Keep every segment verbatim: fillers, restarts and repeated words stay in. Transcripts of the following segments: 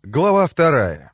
Глава вторая.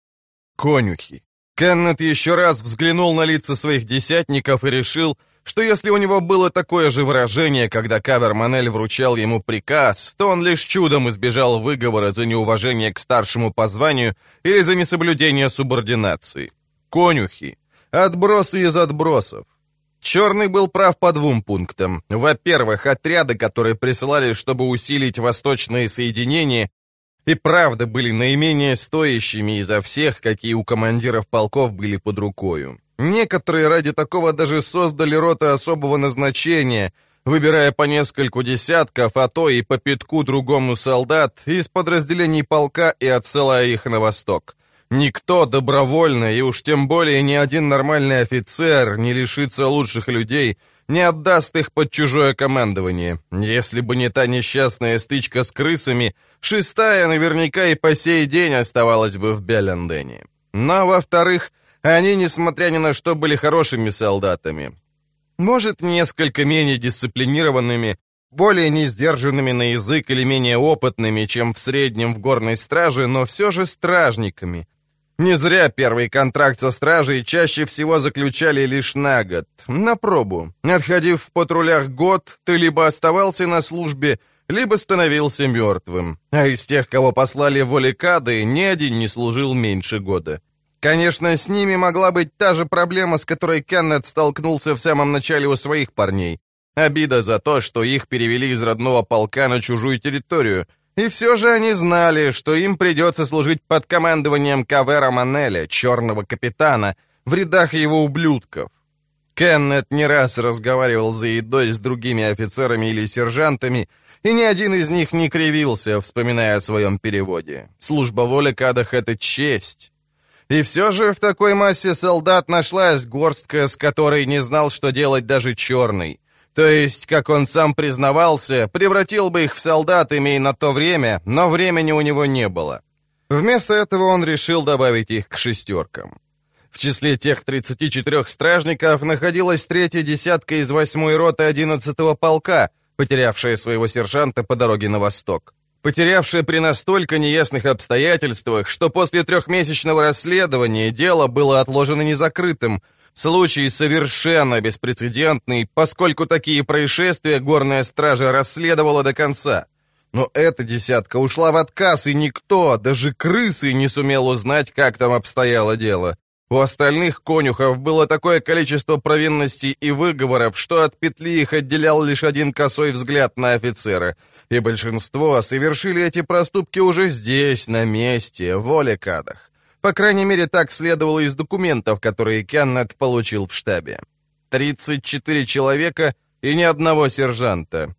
Конюхи. Кеннет еще раз взглянул на лица своих десятников и решил, что если у него было такое же выражение, когда Кавер-Манель вручал ему приказ, то он лишь чудом избежал выговора за неуважение к старшему по званию или за несоблюдение субординации. Конюхи. Отбросы из отбросов. Черный был прав по двум пунктам. Во-первых, отряды, которые присылали, чтобы усилить восточные соединения, и правда были наименее стоящими изо всех, какие у командиров полков были под рукою. Некоторые ради такого даже создали роты особого назначения, выбирая по нескольку десятков, а то и по пятку другому солдат из подразделений полка и отсылая их на восток. Никто добровольно, и уж тем более ни один нормальный офицер не лишится лучших людей, не отдаст их под чужое командование. Если бы не та несчастная стычка с крысами, шестая наверняка и по сей день оставалась бы в Беллендене. Но, во-вторых, они, несмотря ни на что, были хорошими солдатами. Может, несколько менее дисциплинированными, более несдержанными на язык или менее опытными, чем в среднем в горной страже, но все же стражниками. Не зря первый контракт со стражей чаще всего заключали лишь на год, на пробу. Отходив в патрулях год, ты либо оставался на службе, либо становился мертвым. А из тех, кого послали в Олекады, ни один не служил меньше года. Конечно, с ними могла быть та же проблема, с которой Кеннет столкнулся в самом начале у своих парней. Обида за то, что их перевели из родного полка на чужую территорию. И все же они знали, что им придется служить под командованием Кавера-Манеля, черного капитана, в рядах его ублюдков. Кеннет не раз разговаривал за едой с другими офицерами или сержантами, и ни один из них не кривился, вспоминая о своем переводе. Служба в Олекадах — это честь. И все же в такой массе солдат нашлась горстка, с которой не знал, что делать даже черный. То есть, как он сам признавался, превратил бы их в солдат, имея на то время, но времени у него не было. Вместо этого он решил добавить их к шестеркам. В числе тех тридцати четырёх стражников находилась третья десятка из восьмой роты одиннадцатого полка, потерявшая своего сержанта по дороге на восток. Потерявшая при настолько неясных обстоятельствах, что после трехмесячного расследования дело было отложено незакрытым. Случай совершенно беспрецедентный, поскольку такие происшествия горная стража расследовала до конца. Но эта десятка ушла в отказ, и никто, даже крысы, не сумел узнать, как там обстояло дело. У остальных конюхов было такое количество провинностей и выговоров, что от петли их отделял лишь один косой взгляд на офицера, и большинство совершили эти проступки уже здесь, на месте, в Олекадах. По крайней мере, так следовало из документов, которые Кеннет получил в штабе. тридцать четыре человека и ни одного сержанта.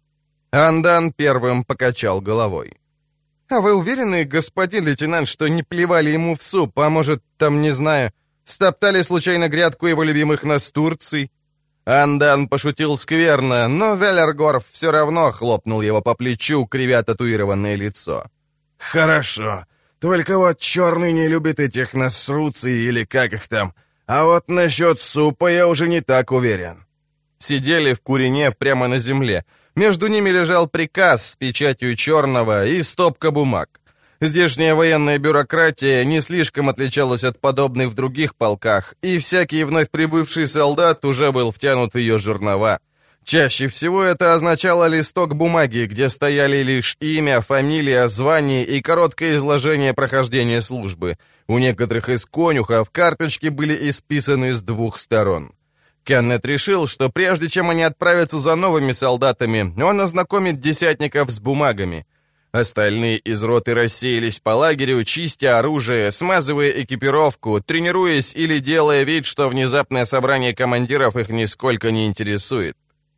Андан первым покачал головой. «А вы уверены, господин лейтенант, что не плевали ему в суп, а может, там, не знаю, стоптали случайно грядку его любимых настурций?» Андан пошутил скверно, но Веллергорф все равно хлопнул его по плечу, кривя татуированное лицо. «Хорошо. Только вот черный не любит этих насруций или как их там. А вот насчет супа я уже не так уверен». Сидели в курине прямо на земле. Между ними лежал приказ с печатью черного и стопка бумаг. Здешняя военная бюрократия не слишком отличалась от подобной в других полках, и всякий вновь прибывший солдат уже был втянут в ее жернова. Чаще всего это означало листок бумаги, где стояли лишь имя, фамилия, звание и короткое изложение прохождения службы. У некоторых из конюхов карточки были исписаны с двух сторон. Кеннет решил, что прежде чем они отправятся за новыми солдатами, он ознакомит десятников с бумагами. Остальные из роты рассеялись по лагерю, чистя оружие, смазывая экипировку, тренируясь или делая вид, что внезапное собрание командиров их нисколько не интересует.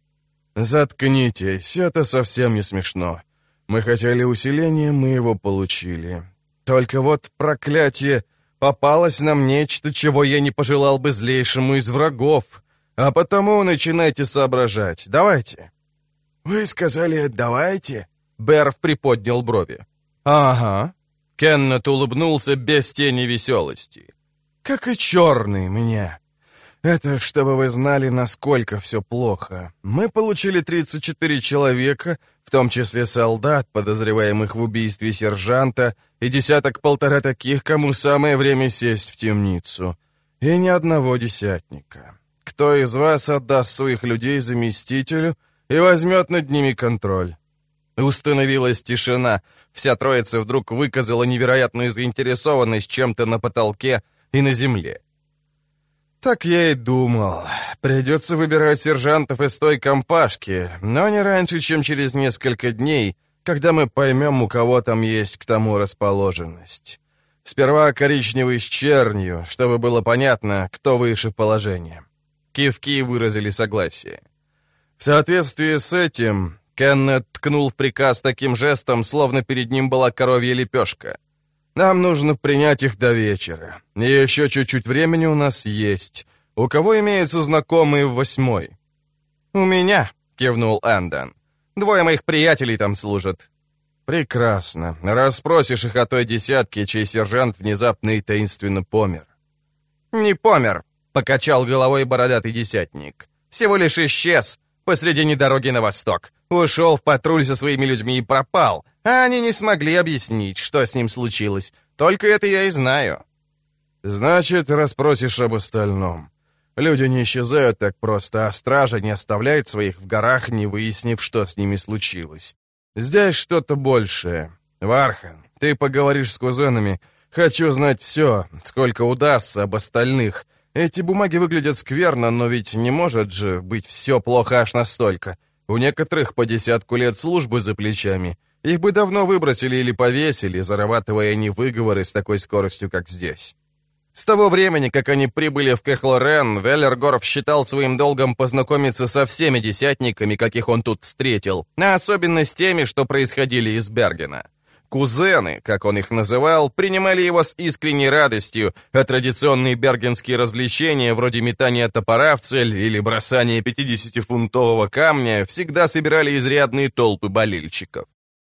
«Заткнитесь, это совсем не смешно. Мы хотели усиления, мы его получили. Только вот, проклятие, попалось нам нечто, чего я не пожелал бы злейшему из врагов. А потому начинайте соображать. Давайте». «Вы сказали «давайте»?» Берв приподнял брови. «Ага». Кеннет улыбнулся без тени веселости. «Как и черный меня. Это чтобы вы знали, насколько все плохо. Мы получили тридцать четыре человека, в том числе солдат, подозреваемых в убийстве сержанта, и десяток-полтора таких, кому самое время сесть в темницу. И ни одного десятника. Кто из вас отдаст своих людей заместителю и возьмет над ними контроль?» Установилась тишина. Вся троица вдруг выказала невероятную заинтересованность чем-то на потолке и на земле. «Так я и думал. Придется выбирать сержантов из той компашки, но не раньше, чем через несколько дней, когда мы поймем, у кого там есть к тому расположенность. Сперва коричневый с чернью, чтобы было понятно, кто выше положения». Кивки выразили согласие. В соответствии с этим Кеннет ткнул в приказ таким жестом, словно перед ним была коровья лепешка. «Нам нужно принять их до вечера. И еще чуть-чуть времени у нас есть. У кого имеются знакомые в восьмой?» «У меня», — кивнул Андон. «Двое моих приятелей там служат». «Прекрасно. Расспросишь их о той десятке, чей сержант внезапно и таинственно помер». «Не помер», — покачал головой бородатый десятник. «Всего лишь исчез посредине дороги на восток. Ушел в патруль со своими людьми и пропал, а они не смогли объяснить, что с ним случилось. Только это я и знаю». «Значит, расспросишь об остальном. Люди не исчезают так просто, а стража не оставляет своих в горах, не выяснив, что с ними случилось. Здесь что-то большее. Вархан, ты поговоришь с кузенами. Хочу знать все, сколько удастся об остальных. Эти бумаги выглядят скверно, но ведь не может же быть все плохо аж настолько. У некоторых по десятку лет службы за плечами. Их бы давно выбросили или повесили, зарабатывая не выговоры с такой скоростью, как здесь. С того времени, как они прибыли в Кехлорен, Веллергорф считал своим долгом познакомиться со всеми десятниками, каких он тут встретил, а особенно с теми, что происходили из Бергена. Кузены, как он их называл, принимали его с искренней радостью, а традиционные бергенские развлечения, вроде метания топора в цель или бросания пятидесятифунтового камня, всегда собирали изрядные толпы болельщиков.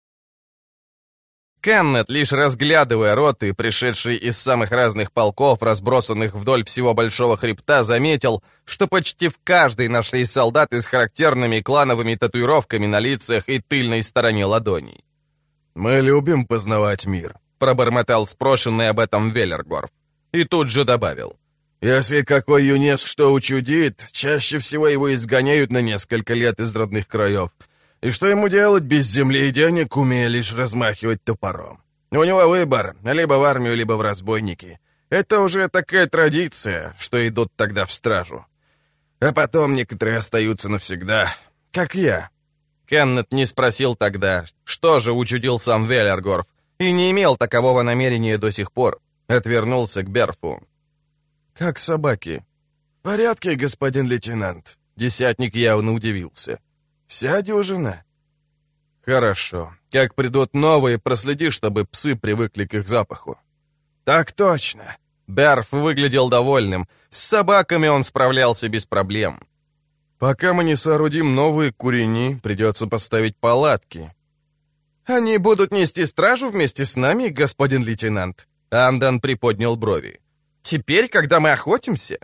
Кеннет, лишь разглядывая роты, пришедшие из самых разных полков, разбросанных вдоль всего Большого Хребта, заметил, что почти в каждой нашлись солдаты с характерными клановыми татуировками на лицах и тыльной стороне ладоней. «Мы любим познавать мир», — пробормотал спрошенный об этом Веллергорф. И тут же добавил. «Если какой юнец что учудит, чаще всего его изгоняют на несколько лет из родных краев. И что ему делать без земли и денег, умея лишь размахивать топором? У него выбор, либо в армию, либо в разбойники. Это уже такая традиция, что идут тогда в стражу. А потом некоторые остаются навсегда, как я». Кеннет не спросил тогда, что же учудил сам Веллергорф, и не имел такового намерения до сих пор. Отвернулся к Берфу. «Как собаки?» «В порядке, господин лейтенант». Десятник явно удивился. «Вся дюжина?» «Хорошо. Как придут новые, проследи, чтобы псы привыкли к их запаху». «Так точно». Берф выглядел довольным. С собаками он справлялся без проблем. «Пока мы не соорудим новые курени, придется поставить палатки». «Они будут нести стражу вместе с нами, господин лейтенант?» Андон приподнял брови. «Теперь, когда мы охотимся?»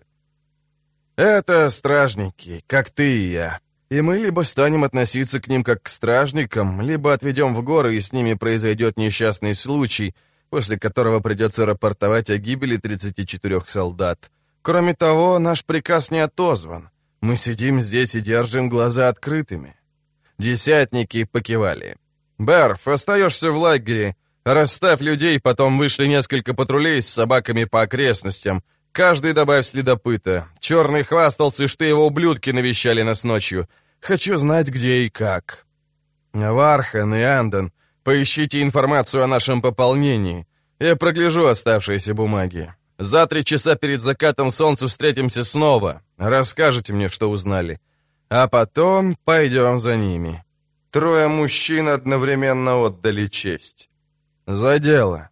«Это стражники, как ты и я. И мы либо станем относиться к ним как к стражникам, либо отведем в горы, и с ними произойдет несчастный случай, после которого придется рапортовать о гибели тридцати четырёх солдат. Кроме того, наш приказ не отозван. Мы сидим здесь и держим глаза открытыми». Десятники покивали. «Берф, остаешься в лагере. Расставь людей, потом вышли несколько патрулей с собаками по окрестностям. Каждый добавь следопыта. Черный хвастался, что его ублюдки навещали нас ночью. Хочу знать, где и как. Вархан и Андон, поищите информацию о нашем пополнении. Я прогляжу оставшиеся бумаги. За три часа перед закатом солнца встретимся снова. Расскажете мне, что узнали. А потом пойдем за ними». Трое мужчин одновременно отдали честь. «За дело».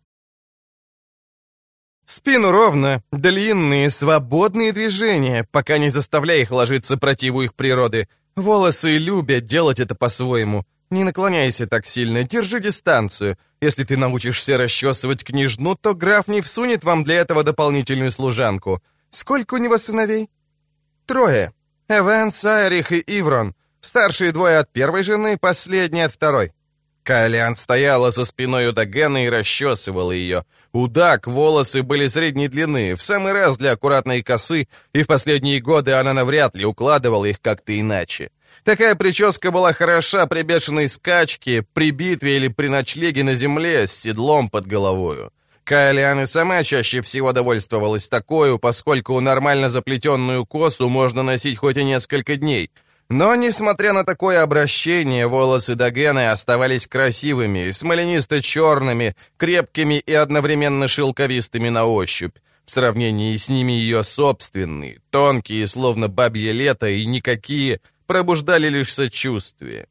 «Спину ровно, длинные, свободные движения, пока не заставляй их ложиться противу их природы. Волосы любят делать это по-своему. Не наклоняйся так сильно, держи дистанцию. Если ты научишься расчесывать княжну, то граф не всунет вам для этого дополнительную служанку. Сколько у него сыновей?» «Трое. Эван, Сайрих и Иврон. Старшие двое от первой жены, последний от второй. Каэлиан стояла за спиной у Дагена и расчесывала ее. У Даг волосы были средней длины, в самый раз для аккуратной косы, и в последние годы она навряд ли укладывала их как-то иначе. Такая прическа была хороша при бешеной скачке, при битве или при ночлеге на земле с седлом под головою. Каэлиан и сама чаще всего довольствовалась такою, поскольку нормально заплетенную косу можно носить хоть и несколько дней. Но, несмотря на такое обращение, волосы Дагены оставались красивыми, смоленисто-черными, крепкими и одновременно шелковистыми на ощупь. В сравнении с ними ее собственные, тонкие, словно бабье лето, и никакие, пробуждали лишь сочувствие.